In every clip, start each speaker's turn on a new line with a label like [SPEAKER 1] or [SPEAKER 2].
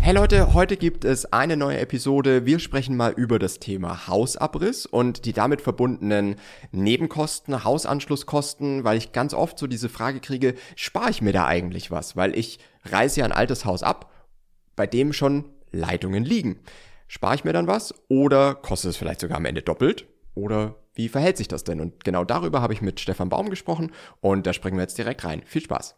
[SPEAKER 1] Hey Leute, heute gibt es eine neue Episode. Wir sprechen mal über das Thema Hausabriss und die damit verbundenen Nebenkosten, Hausanschlusskosten, weil ich ganz oft so diese Frage kriege, spare ich mir da eigentlich was? Weil ich reiße ja ein altes Haus ab, bei dem schon Leitungen liegen. Spare ich mir dann was oder kostet es vielleicht sogar am Ende doppelt? Oder wie verhält sich das denn? Und genau darüber habe ich mit Stefan Baum gesprochen und da springen wir jetzt direkt rein. Viel Spaß!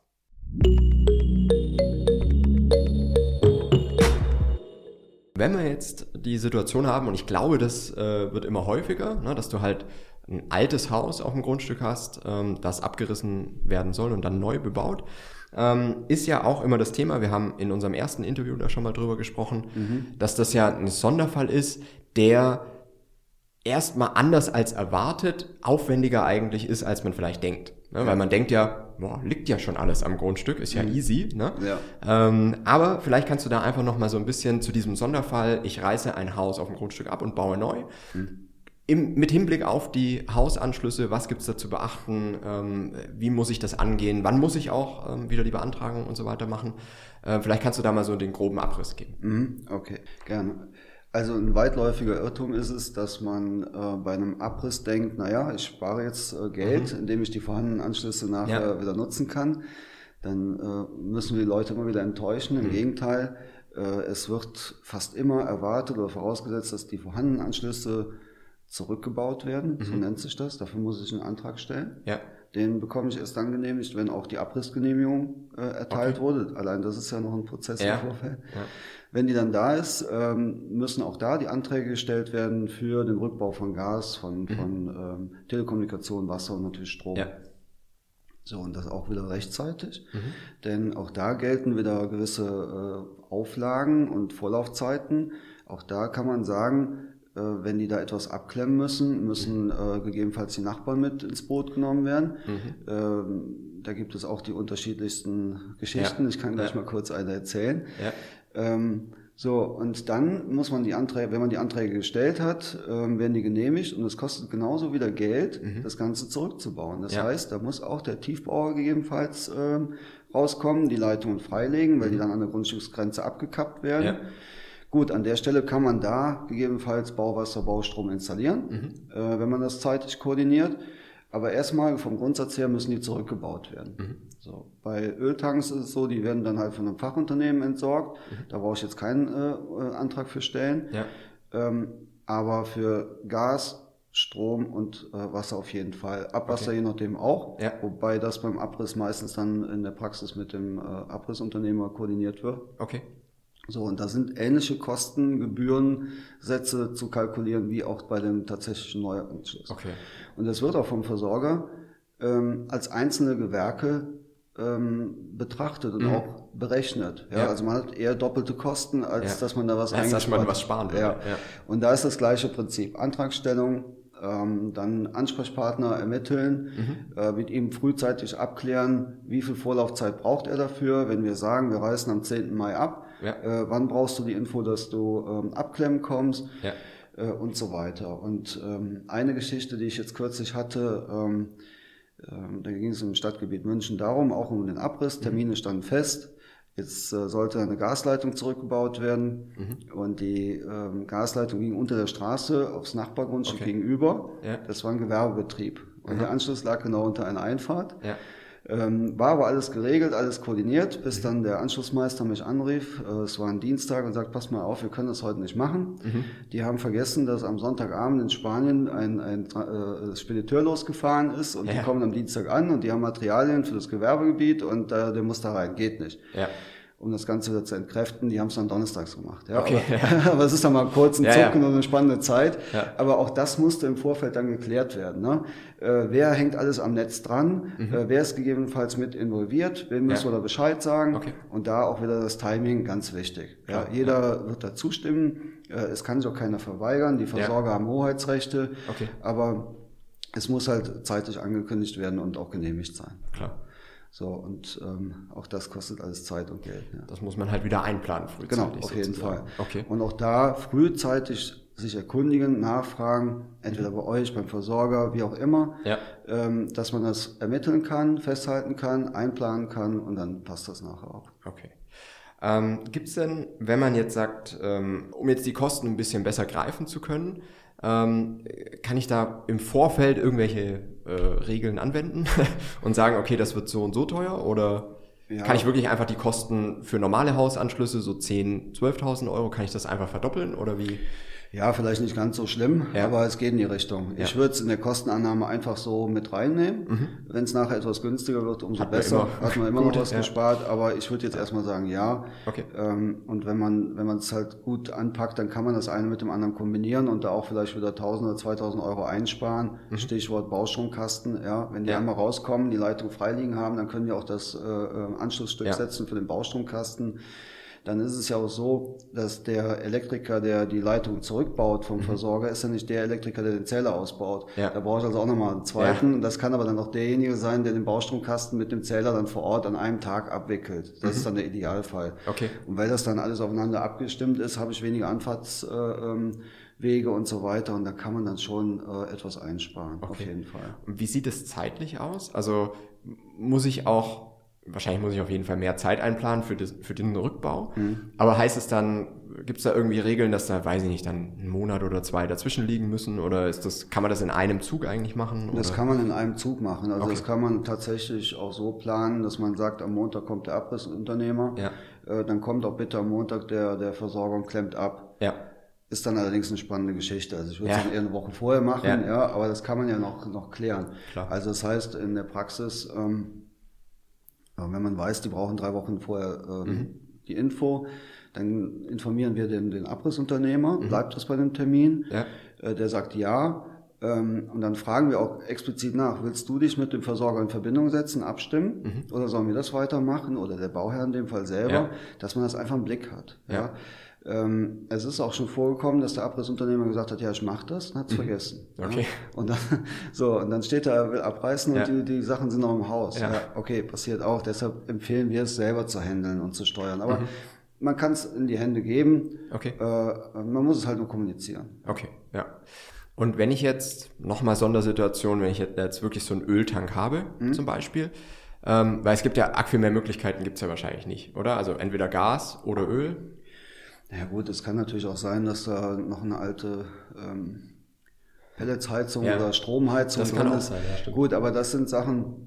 [SPEAKER 1] Wenn wir jetzt die Situation haben, und ich glaube, das wird immer häufiger, ne, dass du halt ein altes Haus auf dem Grundstück hast, das abgerissen werden soll und dann neu bebaut, ist ja auch immer das Thema, wir haben in unserem ersten Interview da schon mal drüber gesprochen, dass das ja ein Sonderfall ist, der erstmal anders als erwartet aufwendiger eigentlich ist, als man vielleicht denkt. Ne? Weil man denkt ja, liegt ja schon alles am Grundstück, ist ja easy. Ne? Ja. Aber vielleicht kannst du da einfach nochmal so ein bisschen zu diesem Sonderfall, ich reiße ein Haus auf dem Grundstück ab und baue neu. Mit Hinblick auf die Hausanschlüsse, was gibt's da zu beachten, wie muss ich das angehen, wann muss ich auch wieder die Beantragung und so weiter machen. Vielleicht kannst du da mal so den groben Abriss geben.
[SPEAKER 2] Okay, gerne. Also ein weitläufiger Irrtum ist es, dass man bei einem Abriss denkt, naja, ich spare jetzt Geld, indem ich die vorhandenen Anschlüsse nachher wieder nutzen kann. Dann müssen wir die Leute immer wieder enttäuschen. Im Gegenteil, es wird fast immer erwartet oder vorausgesetzt, dass die vorhandenen Anschlüsse zurückgebaut werden, so nennt sich das. Dafür muss ich einen Antrag stellen. Ja. Den bekomme ich erst dann genehmigt, wenn auch die Abrissgenehmigung erteilt wurde. Allein das ist ja noch ein Prozess im Vorfeld. Ja. Wenn die dann da ist, müssen auch da die Anträge gestellt werden für den Rückbau von Gas, von Telekommunikation, Wasser und natürlich Strom. Ja. So, und das auch wieder rechtzeitig. Denn auch da gelten wieder gewisse Auflagen und Vorlaufzeiten. Auch da kann man sagen, wenn die da etwas abklemmen müssen gegebenenfalls die Nachbarn mit ins Boot genommen werden. Da gibt es auch die unterschiedlichsten Geschichten. Ja. Ich kann gleich mal kurz eine erzählen. Ja. So, und dann muss man die Anträge, wenn man die Anträge gestellt hat, werden die genehmigt und es kostet genauso wieder Geld, das Ganze zurückzubauen. Das heißt, da muss auch der Tiefbauer gegebenenfalls rauskommen, die Leitungen freilegen, weil die dann an der Grundstücksgrenze abgekappt werden. Ja. Gut, an der Stelle kann man da gegebenenfalls Bauwasser, Baustrom installieren, wenn man das zeitlich koordiniert. Aber erstmal vom Grundsatz her müssen die zurückgebaut werden. So, bei Öltanks ist es so, die werden dann halt von einem Fachunternehmen entsorgt. Da brauche ich jetzt keinen Antrag für stellen. Ja. Aber für Gas, Strom und Wasser auf jeden Fall. Abwasser je nachdem auch. Ja. Wobei das beim Abriss meistens dann in der Praxis mit dem Abrissunternehmer koordiniert wird. Okay. So, und da sind ähnliche Kosten, Gebührensätze zu kalkulieren, wie auch bei dem tatsächlichen Neuanschluss. Okay. Und das wird auch vom Versorger als einzelne Gewerke betrachtet und auch berechnet. Ja, also man hat eher doppelte Kosten, als dass man da was
[SPEAKER 1] sparen würde.
[SPEAKER 2] Ja. Und da ist das gleiche Prinzip. Antragstellung, dann Ansprechpartner ermitteln, mit ihm frühzeitig abklären, wie viel Vorlaufzeit braucht er dafür. Wenn wir sagen, wir reißen am 10. Mai ab, wann brauchst du die Info, dass du abklemmen kommst und so weiter. Und eine Geschichte, die ich jetzt kürzlich hatte, da ging es im Stadtgebiet München darum, auch um den Abriss, Termine standen fest. Jetzt sollte eine Gasleitung zurückgebaut werden und die Gasleitung ging unter der Straße aufs Nachbargrundstück gegenüber. Ja. Das war ein Gewerbebetrieb und der Anschluss lag genau unter einer Einfahrt. Ja. War aber alles geregelt, alles koordiniert, bis dann der Anschlussmeister mich anrief. Es war ein Dienstag und sagt, pass mal auf, wir können das heute nicht machen. Die haben vergessen, dass am Sonntagabend in Spanien ein Spediteur losgefahren ist und die kommen am Dienstag an und die haben Materialien für das Gewerbegebiet und der muss da rein, geht nicht. Ja. Um das Ganze wieder zu entkräften, die haben es dann donnerstags gemacht. Ja, okay. Aber es ist dann mal kurz ein Zucken und eine spannende Zeit. Ja. Aber auch das musste im Vorfeld dann geklärt werden. Ne? Wer hängt alles am Netz dran? Wer ist gegebenenfalls mit involviert? Wem müssen wir da Bescheid sagen? Okay. Und da auch wieder das Timing, ganz wichtig. Ja, jeder wird da zustimmen. Es kann sich auch keiner verweigern. Die Versorger haben Hoheitsrechte. Okay. Aber es muss halt zeitlich angekündigt werden und auch genehmigt sein. Klar. So, und auch das kostet alles Zeit und Geld. Ja.
[SPEAKER 1] Das muss man halt wieder einplanen frühzeitig.
[SPEAKER 2] Genau, auf jeden Fall. Okay. Und auch da frühzeitig sich erkundigen, nachfragen, entweder bei euch, beim Versorger, wie auch immer, dass man das ermitteln kann, festhalten kann, einplanen kann und dann passt das nachher auch.
[SPEAKER 1] Okay. Gibt es denn, wenn man jetzt sagt, um jetzt die Kosten ein bisschen besser greifen zu können, kann ich da im Vorfeld irgendwelche Regeln anwenden und sagen, okay, das wird so und so teuer? Oder kann ich wirklich einfach die Kosten für normale Hausanschlüsse, so 10.000, 12.000 Euro, kann ich das einfach verdoppeln oder wie?
[SPEAKER 2] Ja, vielleicht nicht ganz so schlimm, aber es geht in die Richtung. Ich würde es in der Kostenannahme einfach so mit reinnehmen. Wenn es nachher etwas günstiger wird, umso besser. Hat man immer noch was gespart, aber ich würde jetzt erstmal sagen, ja.
[SPEAKER 1] Okay.
[SPEAKER 2] Und wenn man es halt gut anpackt, dann kann man das eine mit dem anderen kombinieren und da auch vielleicht wieder 1.000 oder 2.000 Euro einsparen. Stichwort Baustromkasten, ja. Wenn die einmal rauskommen, die Leitung freiliegen haben, dann können wir auch das Anschlussstück setzen für den Baustromkasten. Dann ist es ja auch so, dass der Elektriker, der die Leitung zurückbaut vom Versorger, ist ja nicht der Elektriker, der den Zähler ausbaut. Ja. Da brauche ich also auch nochmal einen zweiten. Ja. Das kann aber dann auch derjenige sein, der den Baustromkasten mit dem Zähler dann vor Ort an einem Tag abwickelt. Das ist dann der Idealfall.
[SPEAKER 1] Okay.
[SPEAKER 2] Und weil das dann alles aufeinander abgestimmt ist, habe ich weniger Anfahrtswege und so weiter. Und da kann man dann schon etwas einsparen, auf jeden Fall.
[SPEAKER 1] Und wie sieht es zeitlich aus? Also wahrscheinlich muss ich auf jeden Fall mehr Zeit einplanen für den Rückbau. Aber heißt es dann, gibt es da irgendwie Regeln, dass da, weiß ich nicht, dann einen Monat oder 2 dazwischen liegen müssen? Oder kann man das in einem Zug eigentlich machen? Oder?
[SPEAKER 2] Das kann man in einem Zug machen. Also das kann man tatsächlich auch so planen, dass man sagt, am Montag kommt der Abrissunternehmer. Ja. Dann kommt auch bitte am Montag der Versorger und klemmt ab. Ja. Ist dann allerdings eine spannende Geschichte. Also ich würde es dann eher eine Woche vorher machen, aber das kann man ja noch klären. Klar. Also das heißt, in der Praxis, wenn man weiß, die brauchen 3 Wochen vorher die Info, dann informieren wir den Abrissunternehmer, bleibt das bei dem Termin, der sagt ja, und dann fragen wir auch explizit nach, willst du dich mit dem Versorger in Verbindung setzen, abstimmen, oder sollen wir das weitermachen, oder der Bauherr in dem Fall selber, dass man das einfach im Blick hat. Ja. Es ist auch schon vorgekommen, dass der Abrissunternehmer gesagt hat, ja, ich mache das, und hat es vergessen.
[SPEAKER 1] Okay.
[SPEAKER 2] Ja. Und dann steht er, will abreißen und die Sachen sind noch im Haus. Ja. Ja, okay, passiert auch. Deshalb empfehlen wir es selber zu handeln und zu steuern. Aber man kann es in die Hände geben. Okay. Man muss es halt nur kommunizieren.
[SPEAKER 1] Okay, ja. Und wenn ich jetzt, nochmal Sondersituation, wenn ich jetzt wirklich so einen Öltank habe, zum Beispiel, weil es gibt ja arg viel mehr Möglichkeiten, gibt's ja wahrscheinlich nicht, oder? Also entweder Gas oder Öl.
[SPEAKER 2] Ja gut, es kann natürlich auch sein, dass da noch eine alte Pelletsheizung oder Stromheizung
[SPEAKER 1] drin ist. Das kann auch sein, ja, stimmt.
[SPEAKER 2] Gut, aber das sind Sachen,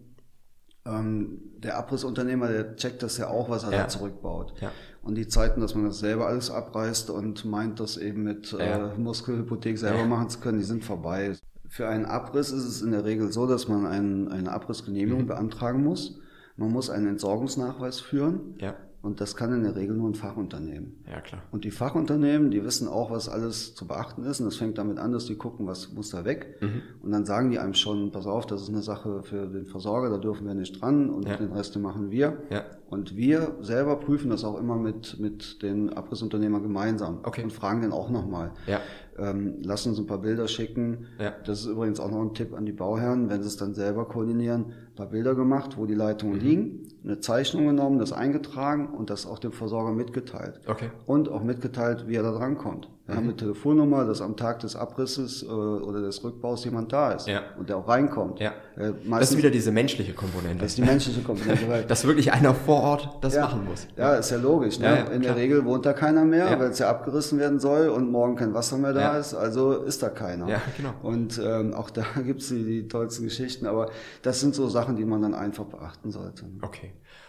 [SPEAKER 2] der Abrissunternehmer, der checkt das ja auch, was er da zurückbaut. Ja. Und die Zeiten, dass man das selber alles abreißt und meint, das eben mit Muskelhypothek selber machen zu können, die sind vorbei. Für einen Abriss ist es in der Regel so, dass man eine Abrissgenehmigung beantragen muss. Man muss einen Entsorgungsnachweis führen. Ja. Und das kann in der Regel nur ein Fachunternehmen.
[SPEAKER 1] Ja, klar.
[SPEAKER 2] Und die Fachunternehmen, die wissen auch, was alles zu beachten ist. Und das fängt damit an, dass die gucken, was muss da weg. Und dann sagen die einem schon, pass auf, das ist eine Sache für den Versorger, da dürfen wir nicht dran und den Rest machen wir. Ja. Und wir selber prüfen das auch immer mit den Abrissunternehmern gemeinsam und fragen den auch nochmal. Ja. Lassen uns ein paar Bilder schicken. Ja. Das ist übrigens auch noch ein Tipp an die Bauherren, wenn sie es dann selber koordinieren, ein paar Bilder gemacht, wo die Leitungen liegen, eine Zeichnung genommen, das eingetragen und das auch dem Versorger mitgeteilt. Okay. Und auch mitgeteilt, wie er da drankommt. Wir haben eine Telefonnummer, dass am Tag des Abrisses oder des Rückbaus jemand da ist und der auch reinkommt. Ja.
[SPEAKER 1] Das ist wieder diese menschliche Komponente.
[SPEAKER 2] Das ist die menschliche Komponente. Weil
[SPEAKER 1] dass wirklich einer vor Ort das machen muss.
[SPEAKER 2] Ja, ist ja logisch. Ne? Ja, in der Regel wohnt da keiner mehr, weil es ja abgerissen werden soll und morgen kein Wasser mehr da ist, also ist da keiner. Ja, genau. Und auch da gibt's die tollsten Geschichten, aber das sind so Sachen, die man dann einfach beachten sollte.
[SPEAKER 1] Okay.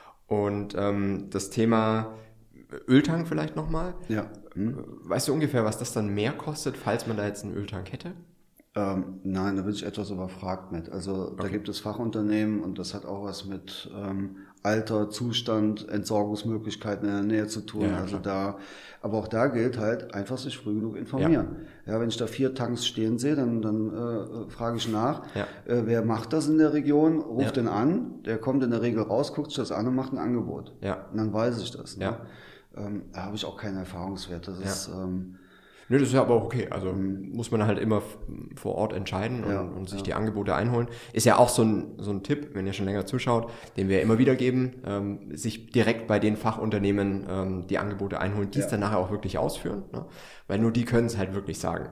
[SPEAKER 1] Und das Thema Öltank vielleicht nochmal. Ja. Weißt du ungefähr, was das dann mehr kostet, falls man da jetzt einen Öltank hätte?
[SPEAKER 2] Nein, da bin ich etwas überfragt mit. Also da gibt es Fachunternehmen und das hat auch was mit Alter, Zustand, Entsorgungsmöglichkeiten in der Nähe zu tun. Ja, also aber auch da gilt halt, einfach sich früh genug informieren. Ja, wenn ich da 4 Tanks stehen sehe, dann frage ich nach, wer macht das in der Region, ruft den an, der kommt in der Regel raus, guckt sich das an und macht ein Angebot. Ja. Und dann weiß ich das. Ne? Ja. Da habe ich auch keinen Erfahrungswert. Das ist
[SPEAKER 1] Nö, das ist ja aber auch okay. Also muss man halt immer vor Ort entscheiden und sich die Angebote einholen. Ist ja auch so ein Tipp, wenn ihr schon länger zuschaut, den wir immer wieder geben, sich direkt bei den Fachunternehmen die Angebote einholen, die es dann nachher auch wirklich ausführen. Ne? Weil nur die können es halt wirklich sagen.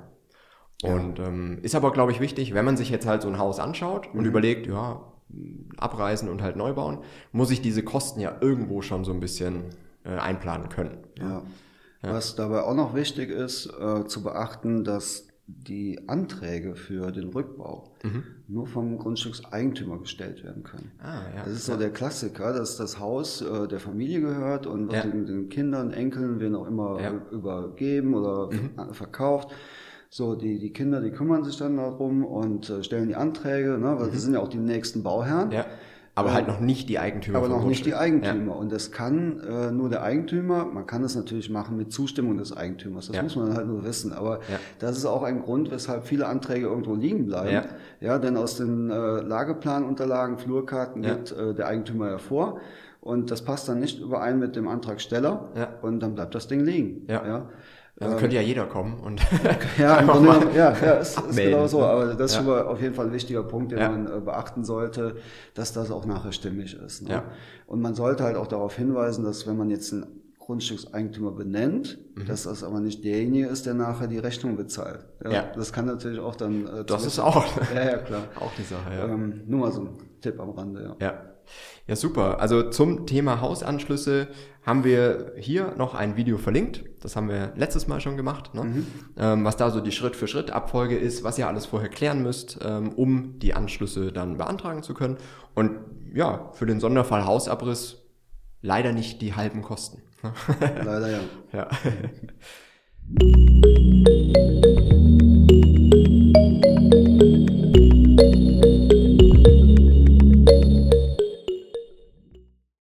[SPEAKER 1] Und ist aber, glaube ich, wichtig, wenn man sich jetzt halt so ein Haus anschaut und überlegt, abreißen und halt neu bauen, muss ich diese Kosten ja irgendwo schon so ein bisschen einplanen können.
[SPEAKER 2] Ja. Was dabei auch noch wichtig ist, zu beachten, dass die Anträge für den Rückbau nur vom Grundstückseigentümer gestellt werden können. Das ist so der Klassiker, dass das Haus der Familie gehört und wird den Kindern, Enkeln, wen auch immer übergeben oder verkauft. So, die Kinder, die kümmern sich dann darum und stellen die Anträge, ne, weil das sind ja auch die nächsten Bauherren.
[SPEAKER 1] Ja. Aber halt noch nicht die Eigentümer.
[SPEAKER 2] Aber noch nicht die Eigentümer. Und das kann nur der Eigentümer. Man kann es natürlich machen mit Zustimmung des Eigentümers. Das muss man halt nur wissen. Aber das ist auch ein Grund, weshalb viele Anträge irgendwo liegen bleiben. Ja, denn aus den Lageplanunterlagen, Flurkarten geht der Eigentümer hervor. Und das passt dann nicht überein mit dem Antragsteller. Ja. Und dann bleibt das Ding liegen. Ja.
[SPEAKER 1] Also könnte ja jeder kommen und
[SPEAKER 2] ist genau so, aber das ist schon mal auf jeden Fall ein wichtiger Punkt, den man beachten sollte, dass das auch nachher stimmig ist. Ne? Ja. Und man sollte halt auch darauf hinweisen, dass wenn man jetzt einen Grundstückseigentümer benennt, dass das aber nicht derjenige ist, der nachher die Rechnung bezahlt. Ja. Das kann natürlich auch dann...
[SPEAKER 1] das ist auch.
[SPEAKER 2] Ja, klar.
[SPEAKER 1] Auch die Sache,
[SPEAKER 2] nur mal so ein Tipp am Rande,
[SPEAKER 1] Ja, super. Also zum Thema Hausanschlüsse haben wir hier noch ein Video verlinkt. Das haben wir letztes Mal schon gemacht, ne? Was da so die Schritt-für-Schritt-Abfolge ist, was ihr alles vorher klären müsst, um die Anschlüsse dann beantragen zu können. Und ja, für den Sonderfall Hausabriss leider nicht die halben Kosten.
[SPEAKER 2] Leider ja.
[SPEAKER 1] Ja.